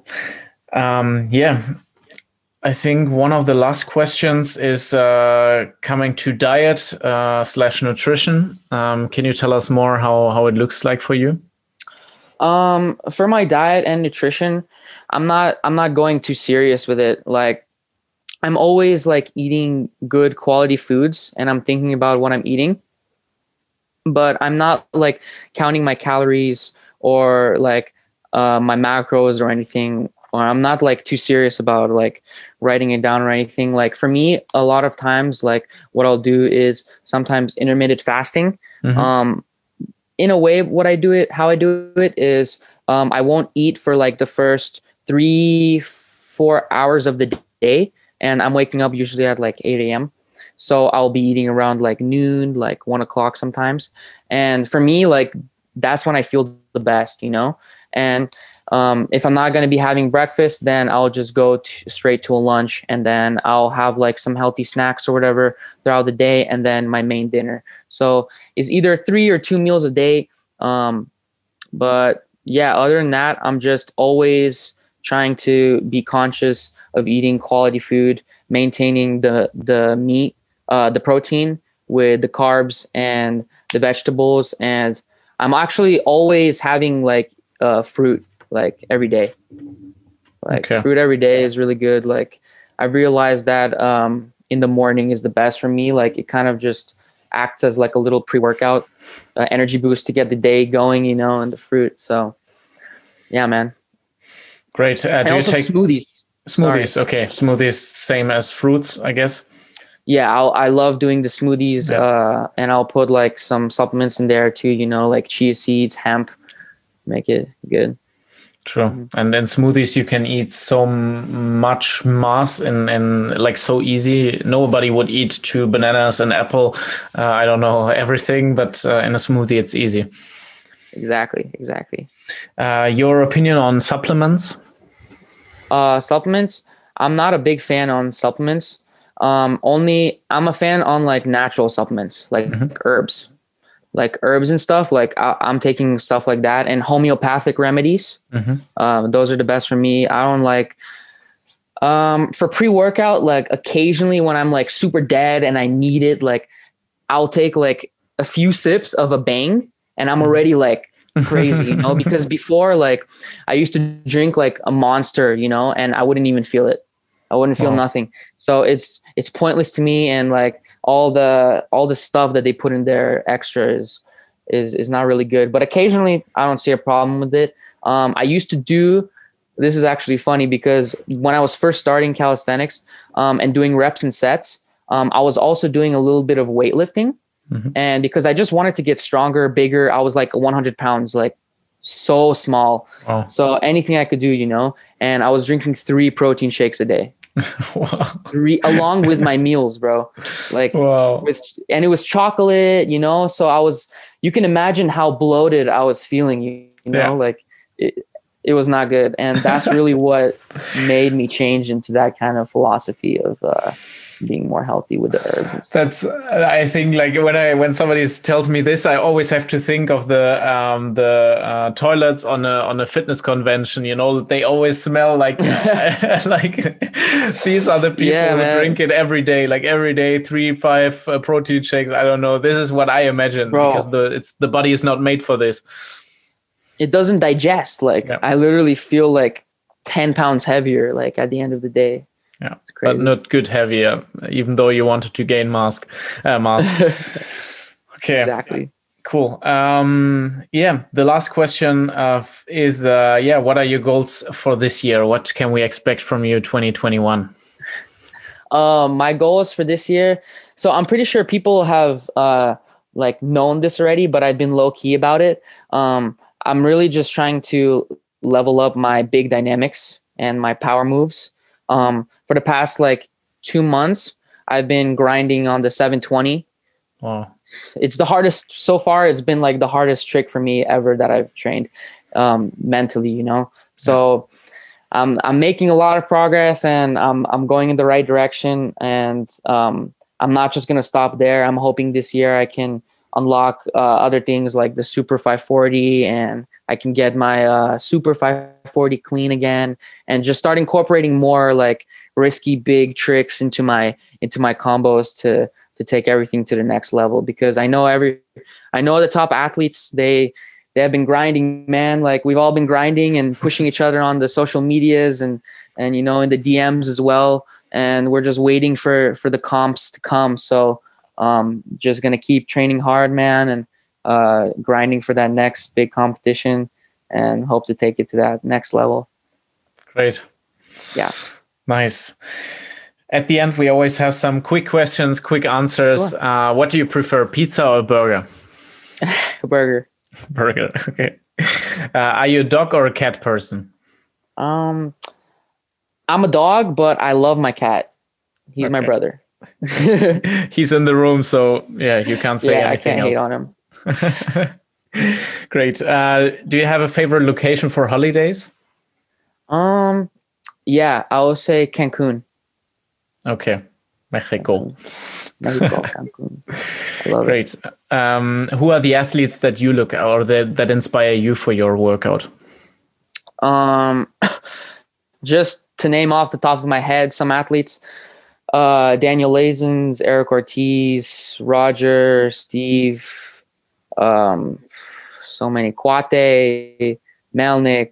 Um, yeah. I think one of the last questions is uh, coming to diet uh, slash nutrition. Um, can you tell us more how, how it looks like for you? Um, for my diet and nutrition, I'm not, I'm not going too serious with it. Like I'm always like eating good quality foods and I'm thinking about what I'm eating, but I'm not like counting my calories or like, uh, my macros or anything, or I'm not like too serious about like writing it down or anything. Like for me, a lot of times, like what I'll do is sometimes intermittent fasting. Mm-hmm. Um, In a way, what I do it, how I do it is um, I won't eat for like the first three, four hours of the day. And I'm waking up usually at like eight a.m. So I'll be eating around like noon, like one o'clock sometimes. And for me, like that's when I feel the best, you know? And um, if I'm not going to be having breakfast, then I'll just go to, straight to a lunch, and then I'll have like some healthy snacks or whatever throughout the day, and then my main dinner. So it's either three or two meals a day. Um, but yeah, other than that, I'm just always trying to be conscious of eating quality food, maintaining the, the meat, uh, the protein with the carbs and the vegetables. And I'm actually always having like uh, fruit like every day. Like okay. Fruit every day is really good. Like I've realized that um, in the morning is the best for me. Like it kind of just acts as like a little pre-workout uh, energy boost to get the day going, you know, and the fruit. So yeah, man. Great. Uh, and do you also take smoothies. smoothies? Sorry. Okay, smoothies same as fruits, I guess. Yeah, I'll, I love doing the smoothies, Yeah. uh, and I'll put like some supplements in there too, you know, like chia seeds, hemp, make it good. True. Mm-hmm. And then smoothies, you can eat so m- much mass and, and like so easy. Nobody would eat two bananas and apple. Uh, I don't know everything, but uh, in a smoothie, it's easy. Exactly. Exactly. Uh, your opinion on supplements? Uh, supplements. I'm not a big fan on supplements. Um, only I'm a fan on like natural supplements, like mm-hmm. herbs, like herbs and stuff. Like I, I'm taking stuff like that and homeopathic remedies. Mm-hmm. Uh, those are the best for me. I don't like, um, for pre-workout, like occasionally when I'm like super dead and I need it, like I'll take like a few sips of a Bang and I'm already like crazy, you know, because before like I used to drink like a Monster, you know, and I wouldn't even feel it. I wouldn't feel oh. nothing. So it's it's pointless to me, and like all the all the stuff that they put in there extra is is is not really good. But occasionally I don't see a problem with it. Um, I used to do this is actually funny because when I was first starting calisthenics um, and doing reps and sets, um, I was also doing a little bit of weightlifting. Mm-hmm. And because I just wanted to get stronger, bigger, I was like one hundred pounds, like so small. Wow. So anything I could do, you know, and I was drinking three protein shakes a day. Wow. Three, along with my meals, bro. Like, wow. with, and it was chocolate, you know, so I was, you can imagine how bloated I was feeling, you, you know, yeah. like it, it was not good. And that's really what made me change into that kind of philosophy of, uh, being more healthy with the herbs and stuff. That's I think like when I when somebody tells me this, I always have to think of the um the uh, toilets on a on a fitness convention. You know, they always smell like like these are the people yeah, who man. drink it every day, like every day, three five uh, protein shakes. I don't know. This is what I imagine. Bro, because the it's the body is not made for this. It doesn't digest. Like yeah. I literally feel like ten pounds heavier. Like at the end of the day. Yeah, but not good heavier, even though you wanted to gain mass. Uh, mass. Okay, exactly. Cool. Um, yeah, the last question uh, is, uh, yeah, what are your goals for this year? What can we expect from you twenty twenty-one? Uh, my goals for this year. So I'm pretty sure people have uh, like known this already, but I've been low key about it. Um, I'm really just trying to level up my big dynamics and my power moves. Um, for the past like two months, I've been grinding on the seven twenty. Wow. It's the hardest so far. It's been like the hardest trick for me ever that I've trained, um, mentally, you know? So yeah. I'm, I'm making a lot of progress and I'm, I'm going in the right direction. And, um, I'm not just going to stop there. I'm hoping this year I can unlock, uh, other things like the Super five forty, and I can get my uh, Super five forty clean again, and just start incorporating more like risky big tricks into my into my combos to to take everything to the next level. Because I know every I know the top athletes, they they have been grinding, man. Like we've all been grinding and pushing each other on the social medias and and you know in the D Ms as well. And we're just waiting for for the comps to come. So um, just gonna keep training hard, man, and uh, grinding for that next big competition, and hope to take it to that next level. Great. Yeah. Nice. At the end, we always have some quick questions, quick answers. Sure. Uh, what do you prefer, pizza or burger? Burger. Burger. Okay. Uh, are you a dog or a cat person? Um, I'm a dog, but I love my cat. He's okay. my brother. He's in the room, so yeah, you can't say yeah, anything I can't else. hate on him. Great. Uh, do you have a favorite location for holidays? Um, yeah, I will say Cancun. Okay, Mexico. Cancun. Mexico, Cancun. I love Great. it. Um, who are the athletes that you look at or that, that inspire you for your workout? Um, just to name off the top of my head, some athletes. Uh, Daniel Lazens, Eric Ortiz, Roger, Steve, um, so many, Kwate, Melnick.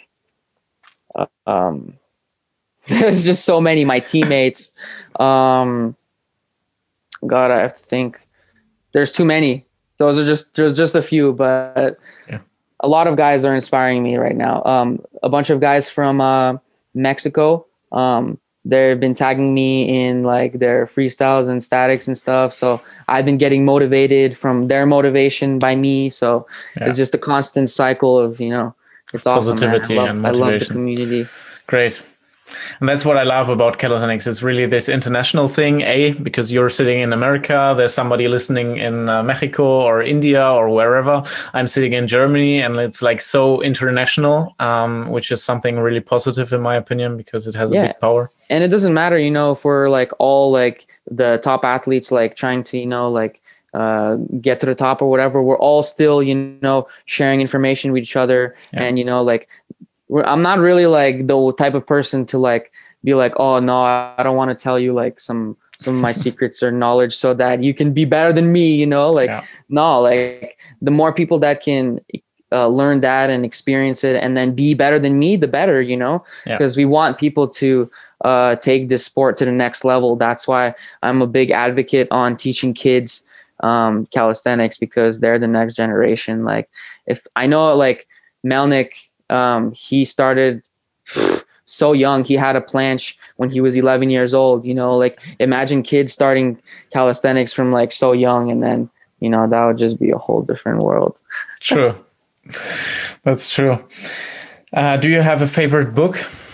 Uh, um, there's just so many. My teammates. Um, God, I have to think. There's too many. those are just there's just a few, but yeah. a lot of guys are inspiring me right now. Um, a bunch of guys from uh, Mexico. Um, they've been tagging me in like their freestyles and statics and stuff. So I've been getting motivated from their motivation by me. So yeah. It's just a constant cycle of, you know, it's awesome. Positivity man. I love, and motivation. I love the community. Great. And that's what I love about Calisthenics. It's really this international thing, A, because you're sitting in America, there's somebody listening in uh, Mexico or India or wherever. I'm sitting in Germany, and it's like so international, um, which is something really positive in my opinion, because it has yeah. a big power. And it doesn't matter, you know, if we're like all like the top athletes, like trying to, you know, like uh, get to the top or whatever, we're all still, you know, sharing information with each other yeah. and, you know, like, I'm not really like the type of person to like be like, oh no, I don't want to tell you like some some of my secrets or knowledge so that you can be better than me, you know, like yeah. no, like the more people that can uh, learn that and experience it and then be better than me, the better, you know, because yeah. we want people to uh, take this sport to the next level. That's why I'm a big advocate on teaching kids um, calisthenics, because they're the next generation. Like if I know like Melnick, Um, he started so young. He had a planche when he was eleven years old, you know, like imagine kids starting calisthenics from like so young, and then, you know, that would just be a whole different world. True. That's true. Uh, do you have a favorite book?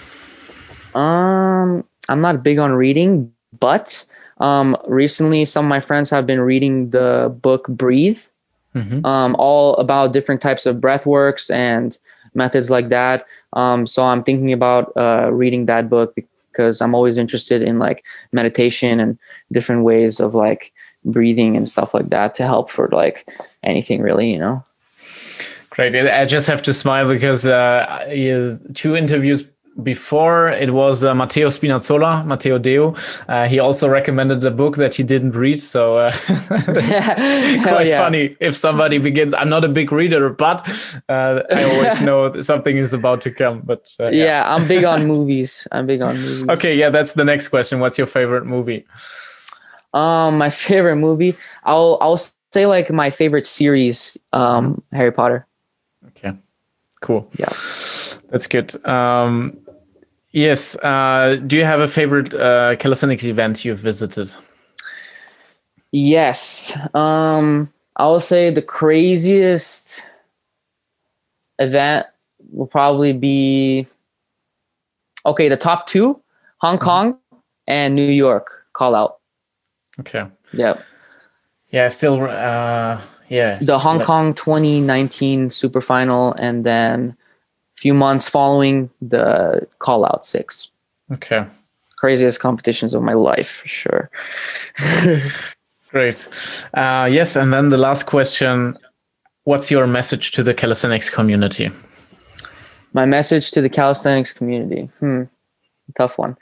Um, I'm not big on reading, but um, recently some of my friends have been reading the book Breathe, mm-hmm. um, all about different types of breath works and methods like that. Um, so I'm thinking about uh, reading that book because I'm always interested in like meditation and different ways of like breathing and stuff like that to help for like anything really, you know. Great. I just have to smile because uh, two interviews before it was uh, Matteo Spinazzola, Matteo Deo. Uh, he also recommended a book that he didn't read. So uh, that's quite yeah. funny if somebody begins. I'm not a big reader, but uh, I always know that something is about to come. But uh, yeah. yeah, I'm big on movies. I'm big on movies. Okay, yeah, that's the next question. What's your favorite movie? Um, my favorite movie, I'll I'll say like my favorite series, um, Harry Potter. Okay, cool. Yeah, that's good. Um, Yes. Uh, do you have a favorite uh, calisthenics event you've visited? Yes. Um, I will say the craziest event will probably be, okay, the top two, Hong Kong mm-hmm. and New York call out. Okay. Yeah. Yeah, still, uh, yeah. The Hong Kong twenty nineteen super final, and then few months following the call out six. Okay. Craziest competitions of my life, for sure. Great. Uh, yes. And then the last question, what's your message to the calisthenics community? My message to the calisthenics community. Hmm. Tough one.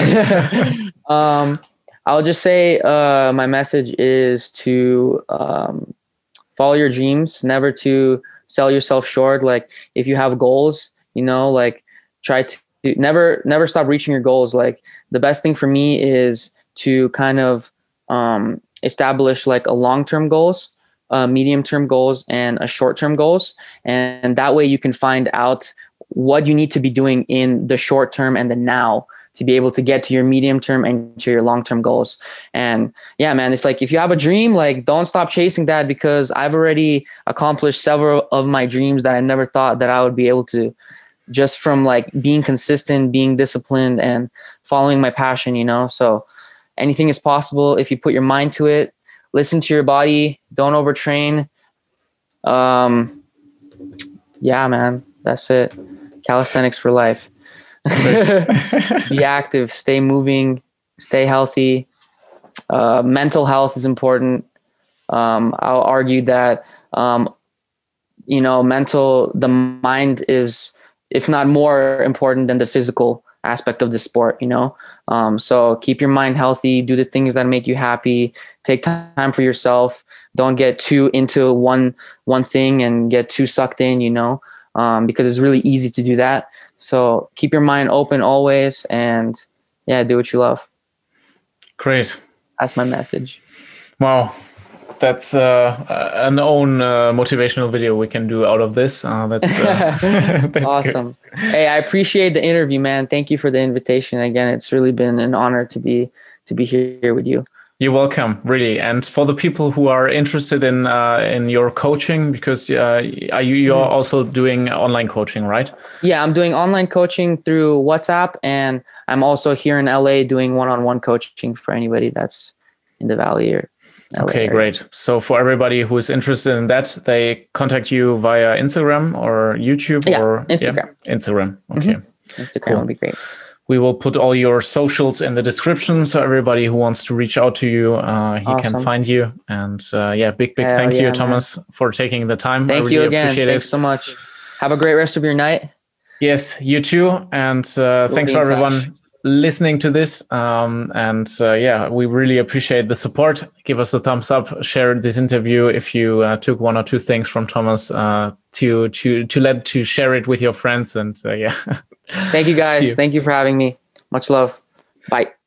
um, I'll just say uh, my message is to um, follow your dreams, never to sell yourself short. Like if you have goals, you know, like try to never, never stop reaching your goals. Like the best thing for me is to kind of um, establish like a long-term goals, uh, medium-term goals, and a short-term goals. And that way you can find out what you need to be doing in the short term and the now to be able to get to your medium term and to your long-term goals. And yeah, man, if like, if you have a dream, like don't stop chasing that, because I've already accomplished several of my dreams that I never thought that I would be able to, just from like being consistent, being disciplined, and following my passion, you know? So anything is possible if you put your mind to it, listen to your body, don't overtrain. Um, yeah, man, that's it. Calisthenics for life. Be active, stay moving, stay healthy. Uh, mental health is important. Um, I'll argue that, um, you know, mental, the mind is, if not more important than the physical aspect of the sport, you know? Um, so keep your mind healthy, do the things that make you happy, take time for yourself. Don't get too into one, one thing and get too sucked in, you know, um, because it's really easy to do that. So keep your mind open always, and yeah, do what you love. Great. That's my message. Wow. that's uh, an own uh, motivational video we can do out of this. Uh, that's, uh, that's awesome. Good. Hey, I appreciate the interview, man. Thank you for the invitation. Again, it's really been an honor to be to be here with you. You're welcome, really. And for the people who are interested in uh, in your coaching, because uh, are you you're mm-hmm. also doing online coaching, right? Yeah, I'm doing online coaching through WhatsApp, and I'm also here in L A doing one-on-one coaching for anybody that's in the Valley or L A okay, area. Great. So for everybody who is interested in that, they contact you via Instagram or YouTube yeah, or Instagram. Yeah? Instagram. Okay. Mm-hmm. Instagram cool. would be great. We will put all your socials in the description, so everybody who wants to reach out to you, uh, he awesome. can find you. And uh, yeah, big, big Hell thank yeah, you, Thomas, man. for taking the time. Thank I really you again. Appreciate Thanks it. so much. Have a great rest of your night. Yes, you too. And uh, thanks for everyone touch. listening to this. Um, and uh, yeah, we really appreciate the support. Give us a thumbs up. Share this interview if you uh, took one or two things from Thomas uh, to to to let to share it with your friends. And uh, yeah. Thank you guys. You. Thank you for having me. Much love. Bye.